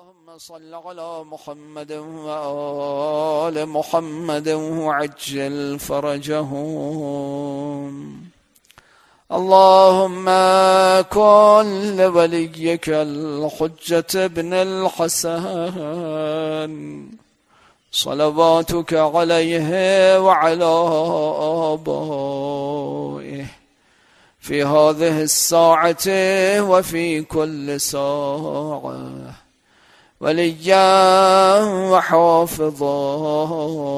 اللهم صل على محمد وآل محمد وعجل فرجهم. اللهم كن لوليك الحجة بن الحسن صلواتك عليه وعلى آبائه في هذه الساعة وفي كل ساعة وليا وحافظا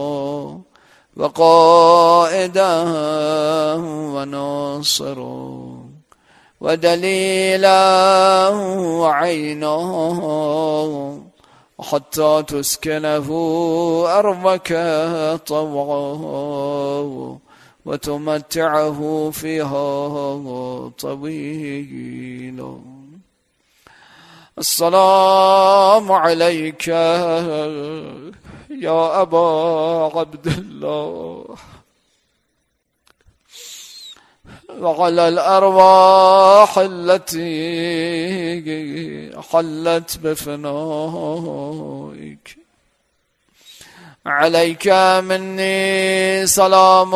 وقائدا وناصرا ودليلا وعينا حتى تسكنه أرضك طوعا وتمتعه فيها طويلا. السلام عليك يا أبا عبد الله وعلى الأرواح التي حلت بفنائك. عليك مني سلام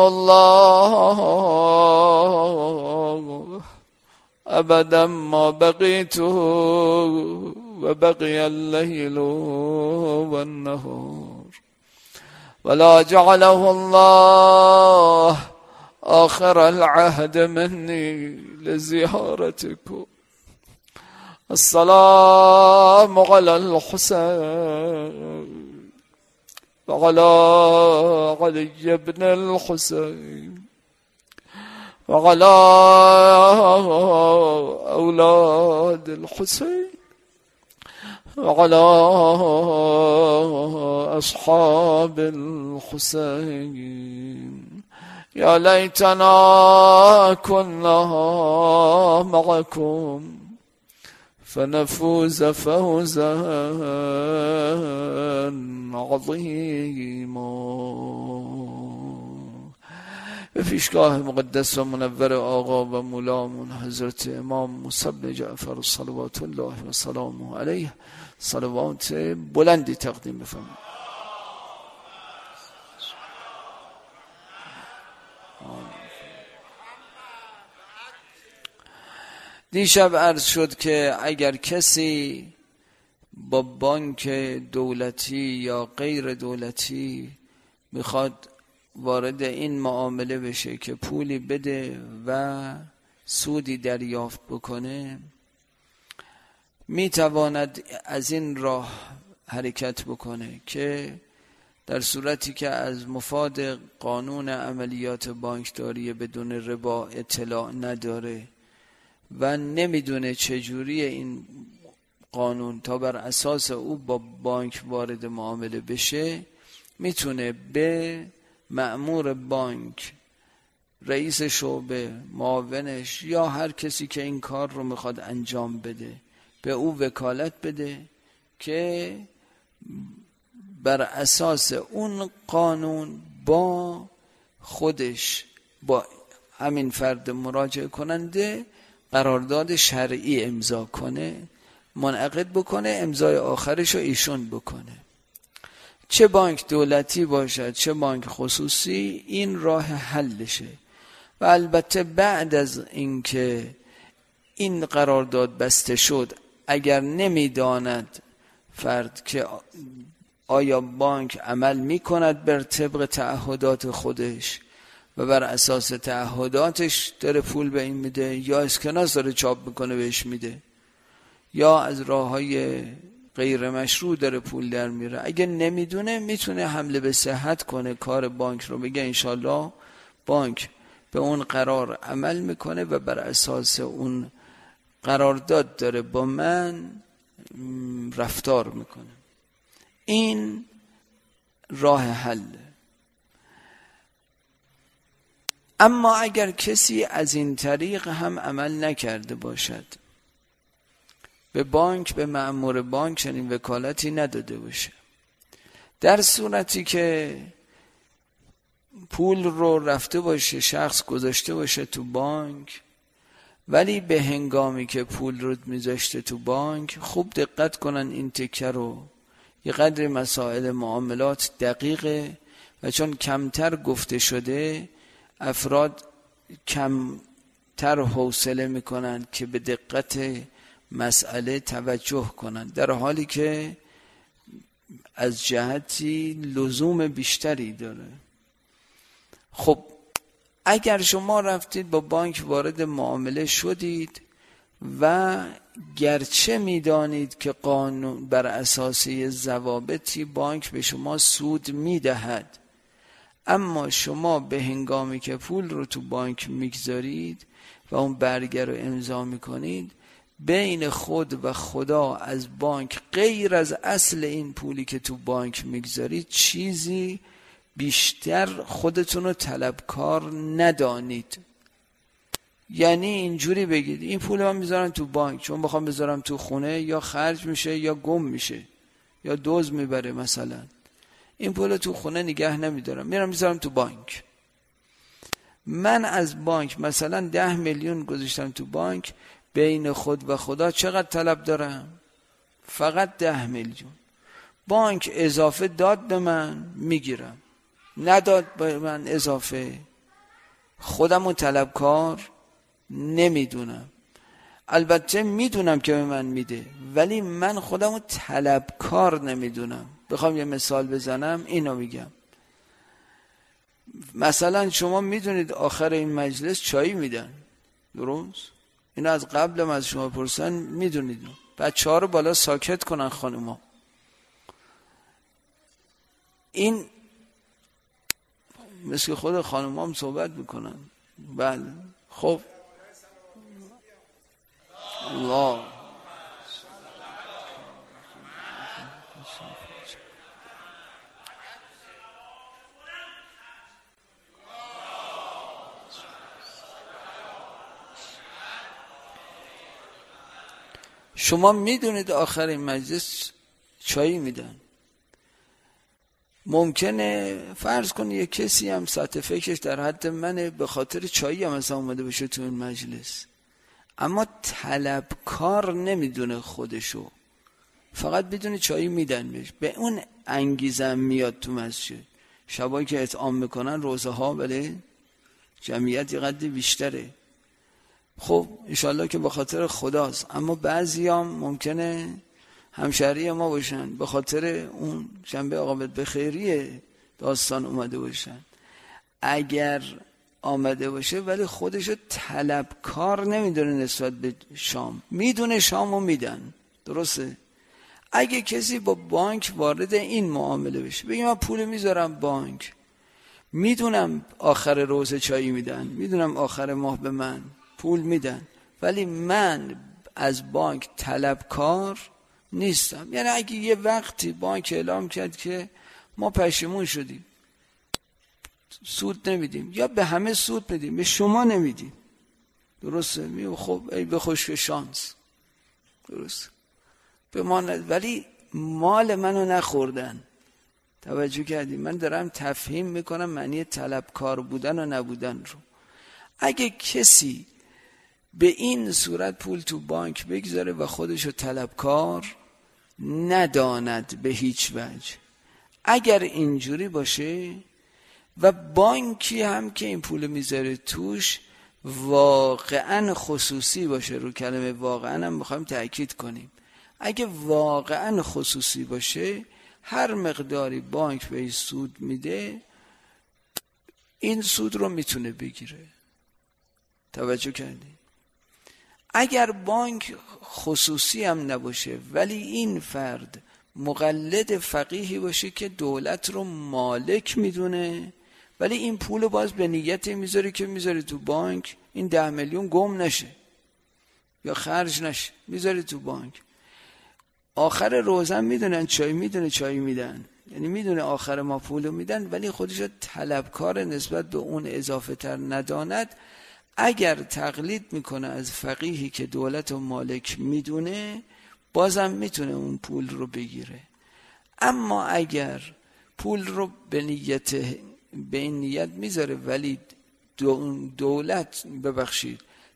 الله أبدا ما بقيت وبقي الليل والنهار، ولا جعله الله آخر العهد مني لزيارتكم. السلام على الحسين وعلى علي بن الحسين وعلى أولاد الحسين وعلى أصحاب الحسين. يا ليتنا كنا معكم فنفوز فوزا عظيما. به پیشگاه مقدس و منور آقا و مولامون حضرت امام موسی بن جعفر صلوات الله و سلامه علیه صلوات بلندی تقدیم بفرمایید. دیشب عرض شد که اگر کسی با بانک دولتی یا غیر دولتی میخواد وارد این معامله بشه که پولی بده و سودی دریافت بکنه، میتواند از این راه حرکت بکنه که در صورتی که از مفاد قانون عملیات بانکداری بدون ربا اطلاع نداره و نمیدونه چجوری این قانون تا بر اساس او با بانک وارد معامله بشه، میتونه به مأمور بانک، رئیس شعبه، معاونش یا هر کسی که این کار رو میخواد انجام بده به او وکالت بده که بر اساس اون قانون با خودش، با همین فرد مراجعه کننده قرارداد شرعی امضا کنه، منعقد بکنه، امضای آخرش رو ایشون بکنه. چه بانک دولتی باشد چه بانک خصوصی، این راه حلشه. و البته بعد از اینکه این قرارداد بسته شد، اگر نمیداند فرد که آیا بانک عمل میکند بر طبق تعهدات خودش و بر اساس تعهداتش داره پول به این میده یا اسکناس داره چاپ میکنه بهش میده یا از راههای غیر مشروع داره پول در میره، اگه نمیدونه میتونه حمله به صحت کنه کار بانک رو، بگه انشالله بانک به اون قرار عمل میکنه و بر اساس اون قرارداد داره با من رفتار میکنه. این راه حل. اما اگر کسی از این طریق هم عمل نکرده باشد، به بانک، به مأمور بانک چنین وکالتی نداده باشه، در صورتی که پول رو رفته باشه شخص گذاشته باشه تو بانک ولی به هنگامی که پول رو میذاشته تو بانک، خوب دقت کنن این تکه رو، یه قدر مسائل معاملات دقیقه و چون کمتر گفته شده افراد کمتر حوصله میکنن که به دقت مسئله توجه کنن، در حالی که از جهتی لزوم بیشتری داره. خب اگر شما رفتید با بانک وارد معامله شدید و گرچه میدانید که قانون بر اساس ضوابطی بانک به شما سود میدهد، اما شما به هنگامی که پول رو تو بانک میگذارید و اون برگه رو امضا میکنید، بین خود و خدا از بانک غیر از اصل این پولی که تو بانک میگذارید چیزی بیشتر خودتون رو طلبکار ندانید. یعنی اینجوری بگید این پول من میذارم تو بانک چون بخوام بذارم تو خونه یا خرج میشه یا گم میشه یا دزد میبره، مثلا این پول تو خونه نگه نمیدارم، میرم میذارم تو بانک. من از بانک مثلا 10 میلیون گذاشتم تو بانک، بین خود و خدا چقدر طلب دارم؟ فقط 10 میلیون. بانک اضافه داد به من میگیرم، نداد به من اضافه خودمو طلبکار نمیدونم. البته میدونم که به من میده ولی من خودمو طلبکار نمیدونم. بخوام یه مثال بزنم اینو میگم. مثلا شما میدونید آخر این مجلس چایی میدن، درست؟ اینو از قبلم از شما پرسن میدونید. بچه‌ها رو بالا ساکت کنن خانوما. این مثل خود خانوما هم صحبت میکنن. بله خب الله شما میدونید آخر این مجلس چایی میدن. ممکنه فرض کنی یه کسی هم سطح فکرش در حد منه، به خاطر چایی هم مثلا اومده باشه تو این مجلس، اما طلبکار نمیدونه خودشو، فقط بدونه چایی میدن بهش، به اون انگیزه میاد تو مسجد. شبایی که اطعام میکنن روزه ها بله جمعیت یه قدر بیشتره. خب انشالله که به خاطر خداست، اما بعضی هم ممکنه همشهری ما باشن به خاطر اون شنبه عاقبت به خیریه داستان اومده باشن. اگر آمده باشه ولی خودشو طلبکار نمیدونه نسبت به شام، میدونه شامو میدن، درسته؟ اگه کسی با بانک وارد این معامله بشه، بگیم من پول میذارم بانک، میدونم آخر روز چایی میدن، میدونم آخر ماه به من پول میدن، ولی من از بانک طلبکار نیستم. یعنی اگه یه وقتی بانک اعلام کرد که ما پشیمون شدیم سود نمیدیم یا به همه سود میدیم به شما نمیدیم، درسته؟ میگم خب ای به خوش شانس، درسته به ما ولی مال منو نخوردن. توجه کردیم؟ من دارم تفهیم میکنم معنی طلبکار بودن و نبودن رو. اگه کسی به این صورت پول تو بانک بگذاره و خودشو طلبکار نداند به هیچ وجه، اگر اینجوری باشه و بانکی هم که این پول میذاره توش واقعا خصوصی باشه، رو کلمه واقعا هم میخوایم تأکید کنیم، اگه واقعا خصوصی باشه هر مقداری بانک به سود میده این سود رو میتونه بگیره. توجه کردی؟ اگر بانک خصوصی هم نباشه ولی این فرد مقلد فقیهی باشه که دولت رو مالک میدونه، ولی این پول باز به نیت میذاری که میذاری تو بانک این 10 میلیون گم نشه یا خرج نشه، میذاری تو بانک. آخر روزم میدونن چای میدونه چای میدن، یعنی میدونه آخر ما پولو میدن ولی خودش طلبکار نسبت به اون اضافه تر نداند. اگر تقلید میکنه از فقیهی که دولت و مالک میدونه بازم میتونه اون پول رو بگیره. اما اگر پول رو به این نیت میذاره ولی دولت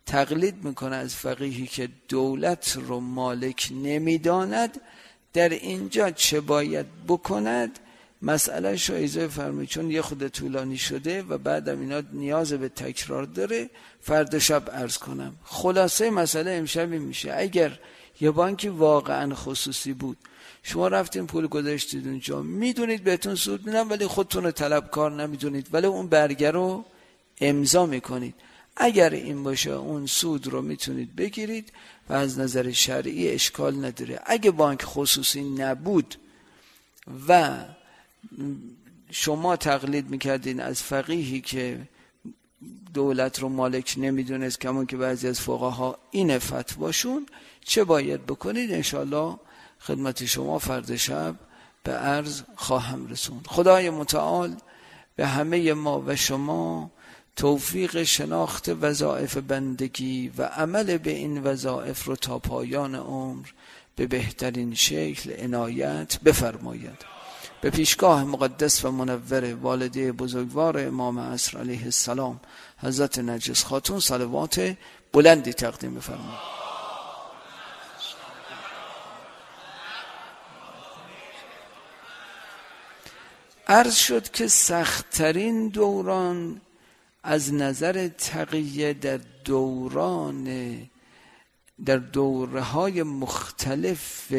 تقلید میکنه از فقیهی که دولت رو مالک نمیداند، در اینجا چه باید بکند؟ مسئله شایزه فرمی، چون یه خود طولانی شده و بعدم اینا نیاز به تکرار داره، فردا شب عرض کنم. خلاصه مسئله امشب این میشه: اگر یه بانکی واقعا خصوصی بود، شما رفتین پول گذاشتید اونجا، میدونید بهتون سود میدن ولی خودتون رو طلبکار نمیدونید، ولی اون برگه رو امضا میکنید، اگر این باشه اون سود رو میتونید بگیرید و از نظر شرعی اشکال نداره. اگه بانک خصوصی نبود و شما تقلید میکردین از فقیهی که دولت رو مالک نمیدونست، کمون که بعضی از فقها این فتواشون، چه باید بکنید؟ انشالله خدمت شما فردا شب به عرض خواهم رسوند. خدای متعال به همه ما و شما توفیق شناخت وظایف بندگی و عمل به این وظایف رو تا پایان عمر به بهترین شکل عنایت بفرماید. به پیشگاه مقدس و منور والده بزرگوار امام عصر علیه السلام حضرت نرگس خاتون صلوات بلندی تقدیم بفرمایید. عرض شد که سخت‌ترین دوران از نظر تقیه در دوره‌های مختلف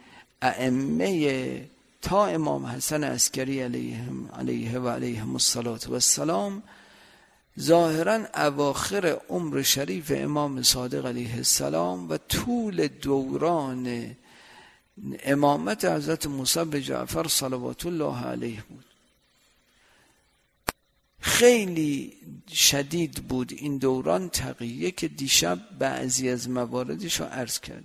ائمه تا امام حسن عسکری علیه و علیهم السلام ظاهراً اواخر عمر شریف امام صادق علیه السلام و طول دوران امامت حضرت موسی بن جعفر صلوات الله علیه بود. خیلی شدید بود این دوران تقیه که دیشب بعضی از مواردش رو عرض کردم.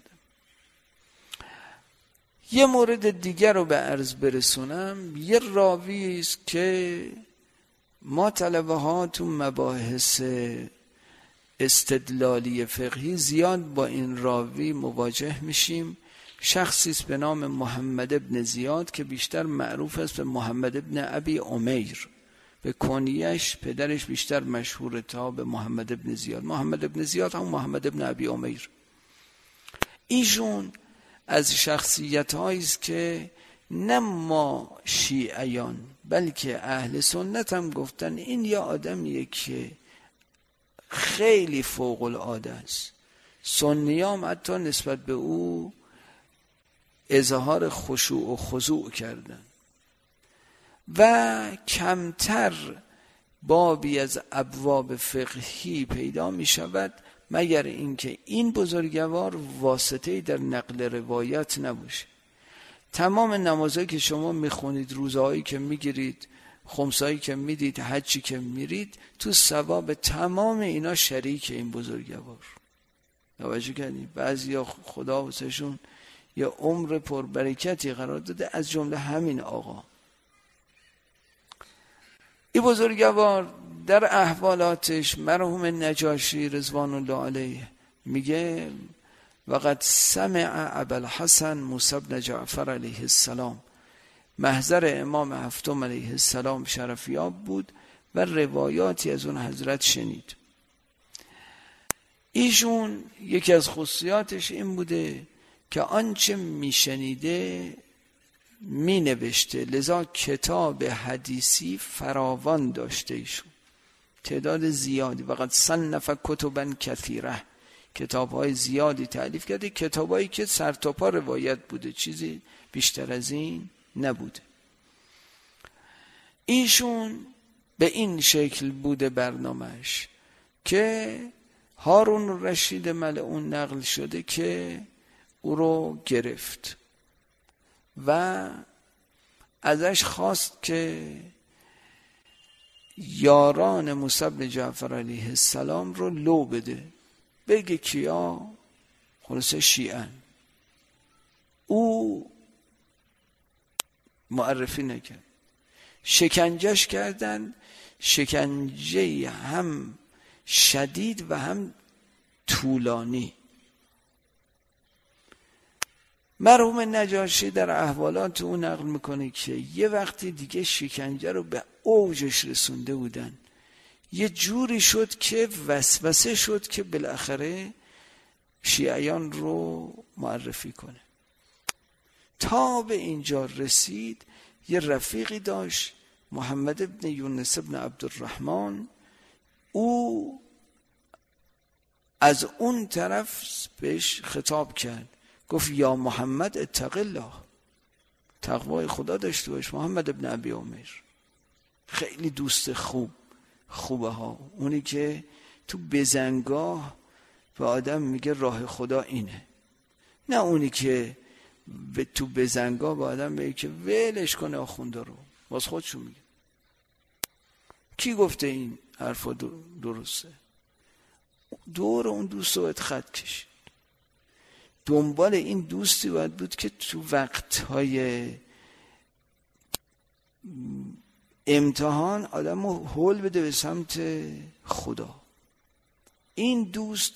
یه مورد دیگر رو به عرض برسونم. یه راوی است که ما طلبه ها تو مباحث استدلالی فقهی زیاد با این راوی مواجه میشیم. شخصی است به نام محمد ابن زیاد که بیشتر معروف است به محمد ابن ابی عمیر، به کنیش پدرش بیشتر مشهور تا به محمد ابن زیاد. محمد ابن زیاد هم محمد ابن ابی عمیر. ایشون از شخصیت هایی است که نه ما شیعیان بلکه اهل سنت هم گفتن این یا آدمیه که خیلی فوق العاده است. سنیام حتی نسبت به او اظهار خشوع و خضوع کردن و کمتر بابی از ابواب فقهی پیدا می شود مگر اینکه این بزرگوار واسطه‌ای در نقل روایت نباشه. تمام نمازهایی که شما میخونید، روزهایی که میگیرید، خمسایی که میدید، حجی که میرید، تو ثواب تمام اینا شریک این بزرگوار. توجه کنید بعضیا خدا واسهشون یا عمر پربرکتی قرار داده، از جمله همین آقا. این بزرگوار در احوالاتش مرحوم نجاشی رضوان الله علیه میگه وقد سمع ابوالحسن موسی بن جعفر علیه السلام، محضر امام هفتم علیه السلام شرفیاب بود و روایاتی از اون حضرت شنید. ایشون یکی از خصوصیاتش این بوده که آنچه میشنیده می نوشته، لذا کتاب حدیثی فراوان داشته ایشون، تعداد زیادی. وقد صنف کتبا کثیره، کتاب‌های زیادی تألیف کرده، کتابایی که سر تا پا روایت بوده، چیزی بیشتر از این نبوده. ایشون به این شکل بوده برنامهش که هارون رشید ملعون نقل شده که او رو گرفت و ازش خواست که یاران موسی بن جعفر علیه السلام رو لو بده، بگه کیا؟ خلاصه شیعن. او معرفی نکرد، شکنجهش کردن، شکنجه هم شدید و هم طولانی. مرحوم نجاشی در احوالات او نقل میکنه که یه وقتی دیگه شکنجه رو به اوجش رسونده بودن یه جوری شد که وسوسه شد که بالاخره شیعیان رو معرفی کنه. تا به اینجا رسید. یه رفیقی داشت محمد ابن یونس ابن عبدالرحمن، او از اون طرف بهش خطاب کرد، گفت یا محمد اتق الله، تقوای خدا داشته باش محمد ابن ابی عمیر. خیلی دوست خوبه ها، اونی که تو بزنگاه به آدم میگه راه خدا اینه، نه اونی که تو بزنگاه به آدم میگه که ولش کنه آخونده رو، باز خودشون میگه. کی گفته این حرفا درسته؟ دور اون دوست رو باید خط کشید. دنبال این دوستی باید بود که تو وقتهای امتحان آدم رو هول بده به سمت خدا. این دوست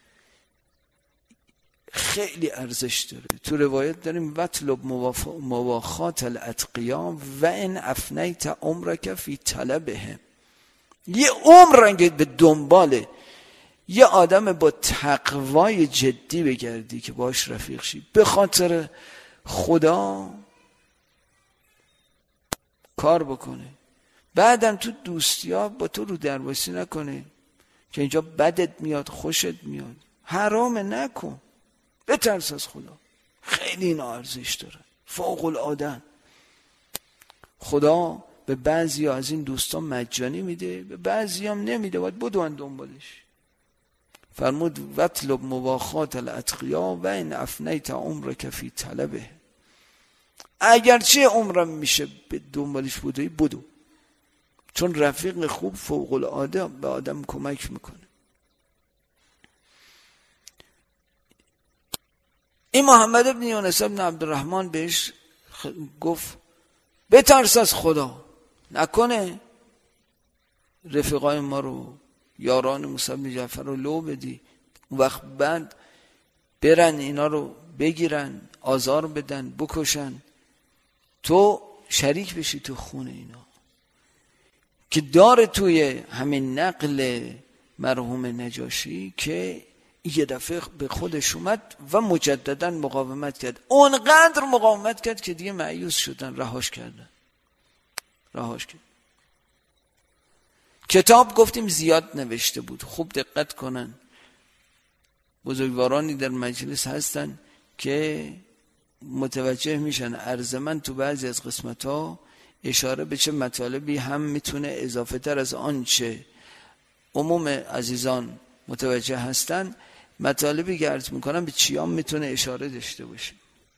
خیلی ارزش داره. تو روایت داریم وطلب مواخات الاتقیا و ان افنیت عمرک فی طلبهم. یه عمر رنگت به دنباله یه آدم با تقوای جدی بگردی که باش رفیق شی، به خاطر خدا کار بکنه، بعدم تو دوستیا با تو رو درواسی نکنه که اینجا بدت میاد خوشت میاد. حرام نکن، بترس از خدا. خیلی این ارزش داره، فوق العاده. خدا به بعضی از این دوستان مجانی میده، به بعضی هم نمیده، باید بدون دنبالش. فرمود وطلب مواخات الاتقیا و ان افنیت عمرک فی طلبه. اگرچه عمرم میشه به دنبالش بدو، چون رفیق خوب فوق العاده به آدم کمک میکنه. این محمد ابن یونس ابن عبدالرحمن بهش گفت بترس از خدا، نکنه رفیقای ما رو، یاران موسی بن جعفر رو لو بدی، اون وقت بعد برن اینا رو بگیرن، آزار بدن، بکشن، تو شریک بشی تو خون اینا. که داره توی همین نقل مرحوم نجاشی که یه دفعه به خودش اومد و مجددا مقاومت کرد. اونقدر مقاومت کرد که دیگه مایوس شدن، رهاش کردن. کتاب گفتیم زیاد نوشته بود. خوب دقت کنن، بزرگوارانی در مجلس هستن که متوجه میشن عرض من تو بعضی از قسمت‌ها اشاره به چه مطالبی هم میتونه اضافه تر از آنچه عموم عزیزان متوجه هستن، مطالبی که عرض میکنم به چیام میتونه اشاره داشته باشه.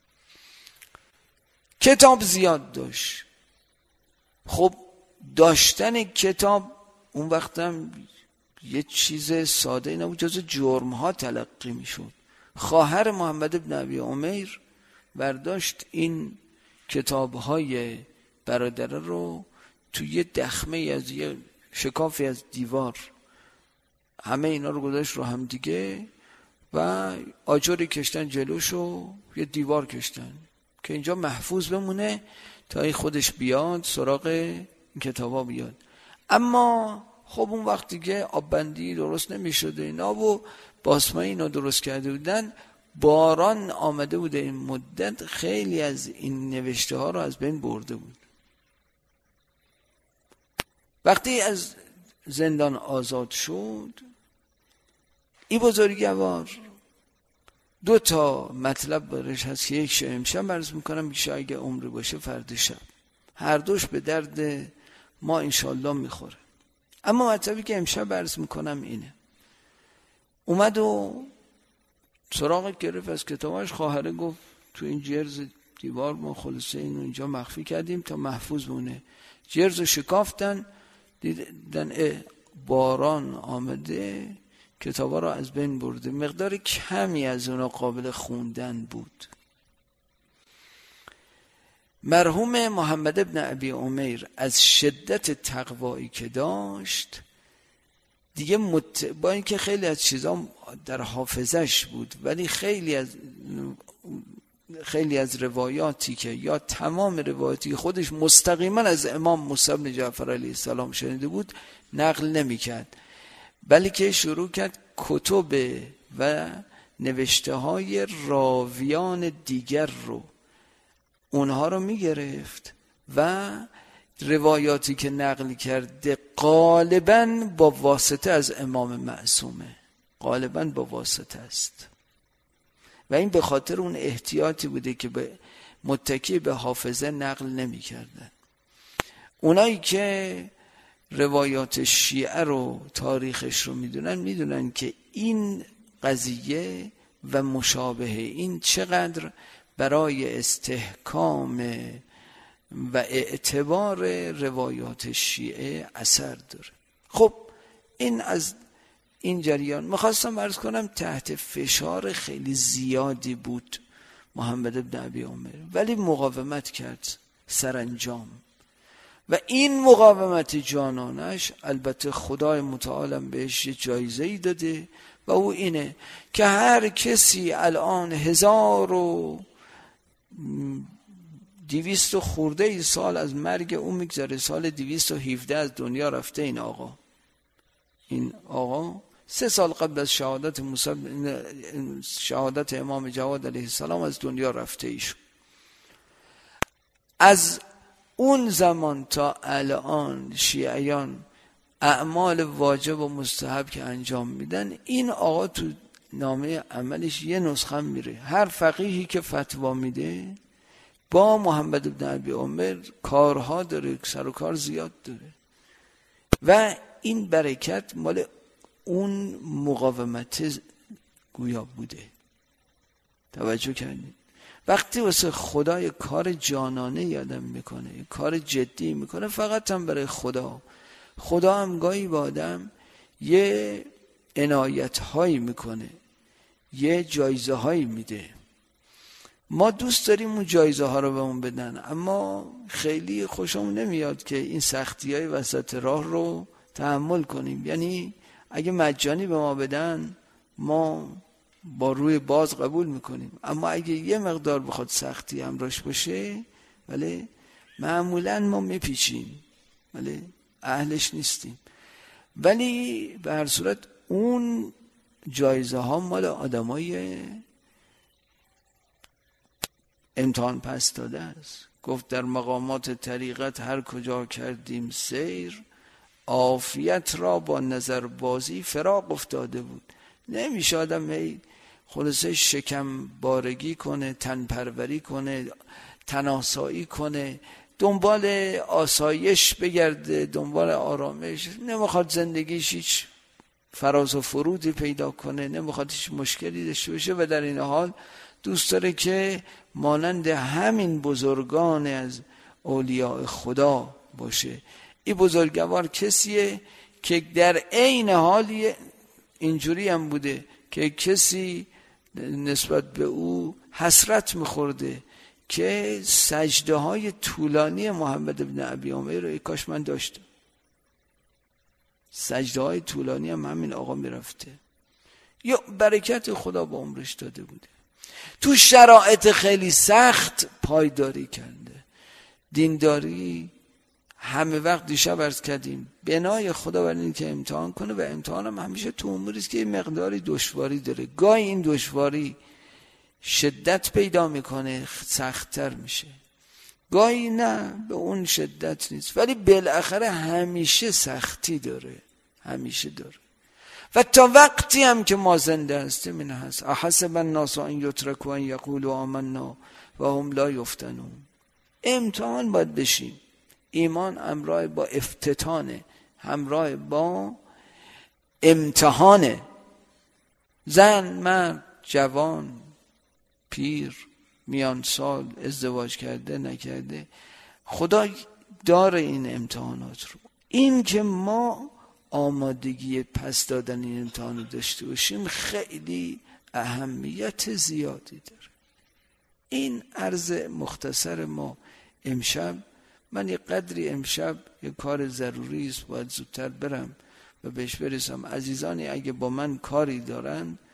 کتاب زیاد داشت. خب داشتن کتاب اون وقتم یه چیز ساده نبود، جز جرم ها تلقی میشد. خواهر محمد ابن ابی عمیر برداشت این کتاب های برادره رو توی یه دخمه از یه شکافی از دیوار، همه اینا رو گذاشت رو هم دیگه و آجری کشتن جلوشو، یه دیوار کشتن که اینجا محفوظ بمونه تا این خودش بیاد سراغ این کتابا بیاد. اما خب اون وقت دیگه آببندی درست نمیشده اینا و باسمه اینا درست کرده بودن، باران آمده بوده این مدت، خیلی از این نوشته ها رو از بین برده بود. وقتی از زندان آزاد شد، این بزرگوار 2 تا مطلب برش هست که یک امشب عرض میکنم، که اگه عمر باشه فردا شب، هر دوش به درد ما انشالله میخوره. اما مطلبی که امشب عرض میکنم اینه. اومد و سراغ گرفت از کتاباش. خواهره گفت تو این جرز دیوار ما خلاصه اینو اینجا مخفی کردیم تا محفوظ مونه. جرز شکافتن، دیدن باران آمده کتابا رو از بین برده. مقدار کمی از اونا قابل خوندن بود. مرحوم محمد ابن ابی عمیر از شدت تقوایی که داشت دیگه با اینکه خیلی از چیزا در حافظش بود، ولی خیلی از خیلی از روایاتی که یا تمام روایاتی خودش مستقیما از امام موسی بن جعفر علیه السلام شنیده بود نقل نمی‌کرد، بلکه شروع کرد کتب و نوشته های راویان دیگر رو اونها رو میگرفت و روایاتی که نقل کرده غالباً با واسطه از امام معصومه، غالباً با واسطه است و این به خاطر اون احتیاطی بوده که به متکی به حافظه نقل نمی کردن. اونایی که روایات شیعه رو تاریخش رو میدونن که این قضیه و مشابه این چقدر برای استحکام و اعتبار روایات شیعه اثر داره. خب این از این جریان میخواستم عرض کنم تحت فشار خیلی زیادی بود محمد بن ابی عمر، ولی مقاومت کرد سرانجام و این مقاومت جانانش البته خدای متعالم بهش جایزه‌ای داده و او اینه که هر کسی الان 1200 خورده ای سال از مرگ او میگذره، سال 217 از دنیا رفته این آقا 3 سال قبل از شهادت امام جواد علیه السلام از دنیا رفته ایشون. از اون زمان تا الان شیعیان اعمال واجب و مستحب که انجام میدن، این آقا تو نامه عملش یه نسخه میره. هر فقیهی که فتوا میده با محمد بن ابی عمر کارها داره، سر و کار زیاد داره و این برکت مال اون مقاومت گویا بوده. توجه کردید؟ وقتی واسه خدای کار جانانه یادم میکنه، کار جدی میکنه، فقط هم برای خدا هم گاهی با آدم یه عنایت هایی میکنه، یه جایزه هایی میده. ما دوست داریم اون جایزه ها رو به اون بدن، اما خیلی خوشمون نمیاد که این سختی های وسط راه رو تحمل کنیم. یعنی اگه مجانی به ما بدن ما با روی باز قبول میکنیم، اما اگه یه مقدار بخواد سختی همراهش باشه ولی معمولا ما میپیچیم، ولی اهلش نیستیم. ولی به هر صورت اون جایزه ها مال آدمای امتحان پس داده است. گفت در مقامات طریقت هر کجا کردیم سیر، عافیت را با نظر بازی فراق افتاده بود. نمیشه آدم خلاصه شکم بارگی کنه، تن پروری کنه، تناسایی کنه، دنبال آسایش بگرده، دنبال آرامش، نمیخواد زندگیش هیچ فراز و فرودی پیدا کنه، نمیخواد هیچ مشکلی داشته باشه و در این حال دوست داره که مانند همین بزرگان از اولیاء خدا باشه. این بزرگوار کسیه که در عین حال اینجوری هم بوده که کسی نسبت به او حسرت میخورده که سجده های طولانی محمد بن ابی عمر رو کاش من داشتم. سجده های طولانی هم همین آقا میرفته، یا برکت خدا با عمرش داده بوده. تو شرایط خیلی سخت پایداری کرده. دینداری همه وقت دیشب عرض کردیم بنای خدا برای این که امتحان کنه و امتحان هم همیشه تو اموری است که مقداری دشواری داره. گاهی این دشواری شدت پیدا میکنه، سخت‌تر میشه، گاهی نه به اون شدت نیست، ولی بالاخره همیشه سختی داره، همیشه داره. و تا وقتی هم که ما زنده هستیم این هست. احسب الناس ان یترکوا ان یقولوا آمنا و هم لا یفتنون. امتحان باید بشیم. ایمان همراه با افتتانه، همراه با امتحانه. زن، مرد، جوان، پیر، میان سال، ازدواج کرده نکرده، خدا داره این امتحانات رو. این که ما آمادگی پس دادن این امتحان داشته باشیم خیلی اهمیت زیادی داره. این عرض مختصر ما امشب. من یه قدری امشب یه کار ضروری است، باید زودتر برم و بهش برسم. عزیزانی اگه با من کاری دارن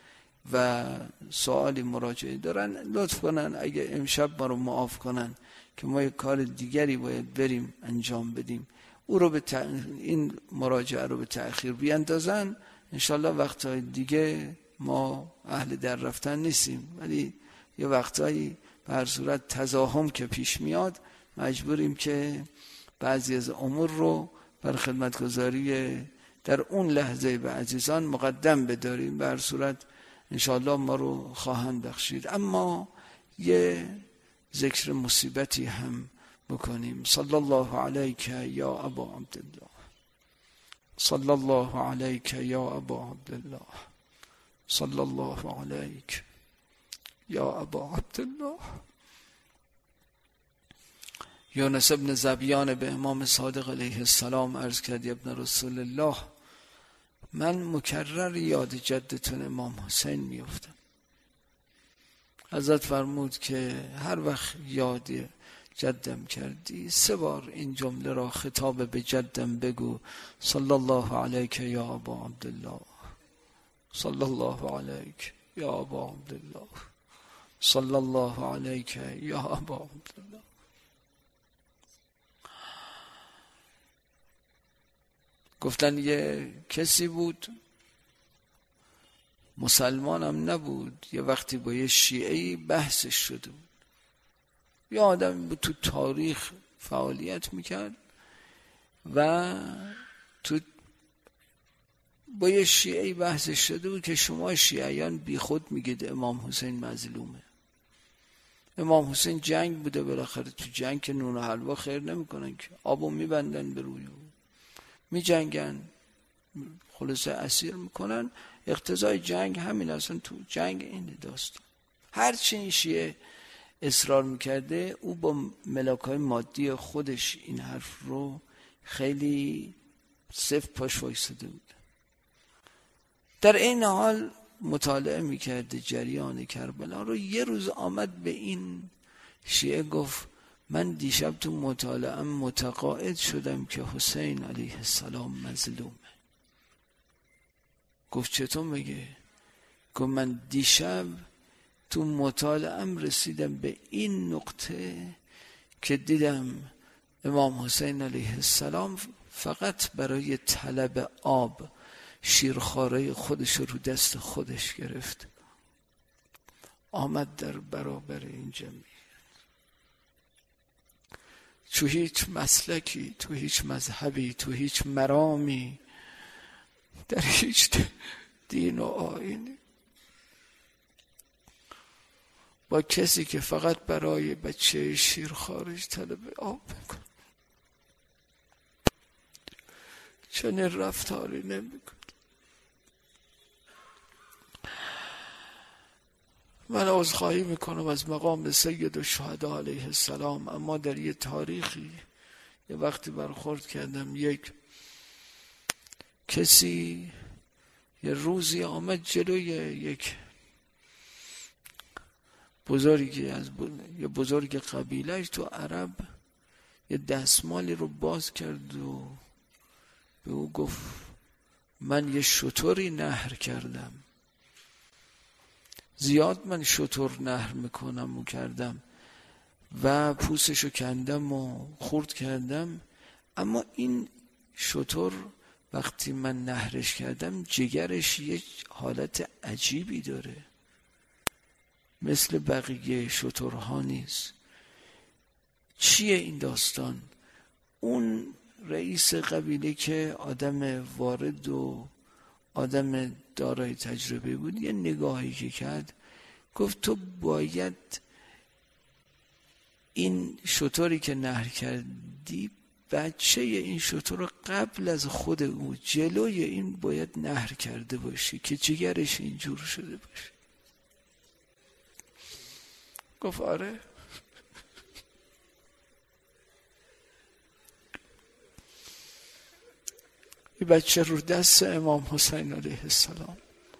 و سوالی مراجعه دارن لطف کنن اگه امشب ما رو معاف کنن که ما یک کار دیگری باید بریم انجام بدیم، او رو این مراجعه رو به تأخیر بیاندازن. انشالله وقتهای دیگه ما اهل در رفتن نیستیم، ولی یه وقتهایی به هر صورت تزاحم که پیش میاد مجبوریم که بعضی از امور رو بر خدمتگزاری در اون لحظه به عزیزان مقدم بداریم. به هر صورت انشاءالله ما رو خواهند بخشید. اما یه ذکر مصیبتی هم بکنیم. صلی الله علیک یا ابا عبدالله، صلی الله علیک یا ابا عبدالله، صلی الله علیک یا ابا عبدالله. یونس ابن زبیان به امام صادق علیه السلام عرض کرد: ابن رسول الله، من مکرر یاد جدتون امام حسین میافتم. حضرت فرمود که هر وقت یاد جدم کردی 3 بار این جمله را خطاب به جدم بگو: صلی الله علیک یا ابا عبدالله، صلی الله علیک یا ابا عبدالله، صلی الله علیک یا ابا عبدالله. گفتن یه کسی بود، مسلمان هم نبود، یه وقتی با یه شیعه‌ای بحثش شده بود. یه آدمی بود تو تاریخ فعالیت میکرد و با یه شیعه‌ای بحثش شده بود که شما شیعیان بی خود میگید امام حسین مظلومه. امام حسین جنگ بوده، بالاخره تو جنگ که نون و حلوا خیر نمیکنن که، آبو میبندن به روی می جنگن، خلاصه اسیر میکنن. اقتضای جنگ همین، اصلا تو جنگ این داستان. هرچی این شیعه اصرار میکرده، او با ملاکای مادی خودش این حرف رو خیلی سفت پاش وایساده بود. در این حال مطالعه میکرده جریان کربلا رو. یه روز آمد به این شیعه گفت: من دیشب تو مطالعه‌ام متقاعد شدم که حسین علیه السلام مظلومه. گفت چطور میگه؟ گفت من دیشب تو مطالعه‌ام رسیدم به این نقطه که دیدم امام حسین علیه السلام فقط برای طلب آب شیرخواره خودش رو دست خودش گرفت، آمد در برابر این جمعیت. تو هیچ مسلکی، تو هیچ مذهبی، تو هیچ مرامی، در هیچ دین و آیینی با کسی که فقط برای بچه شیرخوارش طلب آب میکن چنین رفتاری نمیکن. من عذرخواهی میکنم از مقام سید الشهدا علیه السلام، اما در یه تاریخی یه وقتی برخورد کردم، یک کسی یه روزی آمد جلوی یک بزرگی از یه بزرگ قبیلهش تو عرب، یه دستمالی رو باز کرد و به او گفت: من یه شتری نحر کردم، زیاد من شتر نحر میکنم و کردم و پوستشو کندم و خورد کردم، اما این شتر وقتی من نحرش کردم جگرش یه حالت عجیبی داره، مثل بقیه شترها نیست. چیه این داستان؟ اون رئیس قبیله که آدم وارد و آدم دارای تجربه بود، یه نگاهی که کرد گفت: تو باید این شتری که نحر کردی بچه این شتر رو قبل از خود او جلوی این باید نحر کرده باشی که جگرش اینجور شده باشه. گفت آره. این بچه رو دست امام حسین علیه السلام.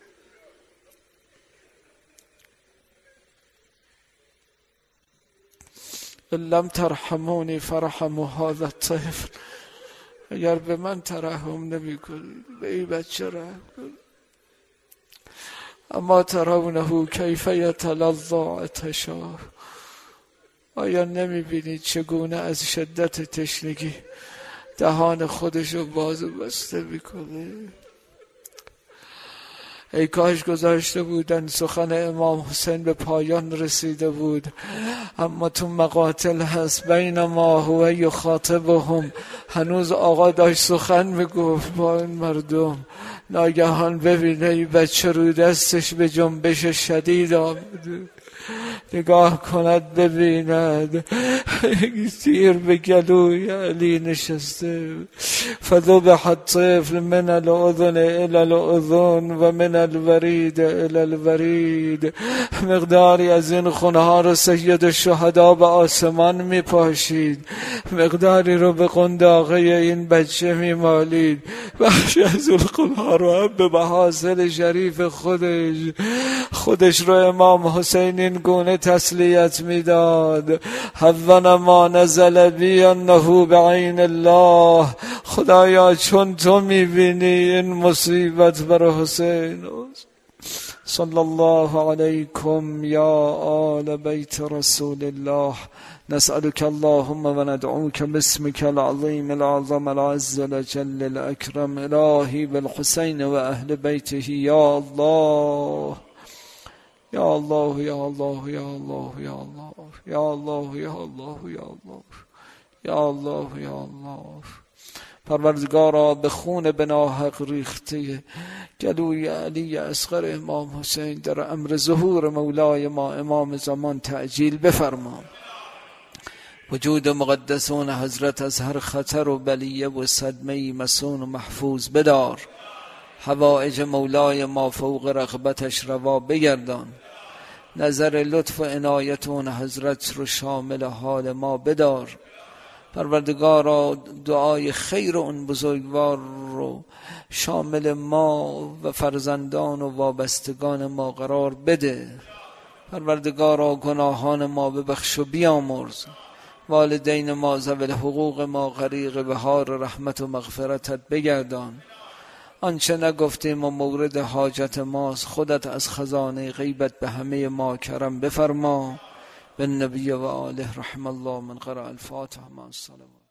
لم ترحمونی فرحموا هذا الطفل، اگر به من ترحم نمی کنید به این بچه رحم کنید. اما ترونه کیف یتلظی عطشا. آیا نمیبینید چگونه از شدت تشنگی دهان خودشو باز و بسته میکنه؟ ای کاش گذاشته بودن سخن امام حسین به پایان رسیده بود، اما تو مقاتل هست. بینما هو یخاطبهم، هنوز آقا داشت سخن میگفت با این مردم، ناگهان ببینه ای بچه رو دستش به جنبش شدید آمده، نگاه کند ببیند تیر به گلوی علی نشسته. فذبح الطفل من الاذن الى الاذن و من الورید الى الورید. مقداری از این خونها رو سید الشهدا به آسمان می پاشید، مقداری رو به قنداقه این بچه می مالید. بخشی از اون خونها رو هم به محاسن شریف خودش رو امام حسین این گونه تسلیت میداد. هون ما نزل بی انه بعین الله. خدایا چون تو میبینی این مصیبت بر حسین. صلی الله علیکم یا آل بیت رسول الله. نسألك اللهم و ندعوك باسمك العظیم العظم العز الجل الاکرم الهی بالحسین و اهل بیته. یا الله یا الله یا الله یا الله یا الله یا الله یا الله یا الله یا الله یا الله. پروردگارا به خون به ناحق ریخته گلوی علی اصغر امام حسین در امر ظهور مولای ما امام زمان تعجیل بفرما. وجود مقدسون حضرت از هر خطر و بلیه و صدمه مسون و محفوظ بدار. حوائج مولای ما فوق رغبتش روا بگردان. نظر لطف و عنایت اون حضرت رو شامل حال ما بدار. پروردگارا دعای خیر اون بزرگوار رو شامل ما و فرزندان و وابستگان ما قرار بده. پروردگارا گناهان ما ببخش و بیامرز. والدین ما ذوی حقوق ما غریق بحار رحمت و مغفرتت بگردان. آنچه نگفتیم و مورد حاجت ماست خودت از خزانه غیبت به همه ما کرم بفرما. بالنبی و آله رحم الله من قرأ الفاتحه مع الصلوات.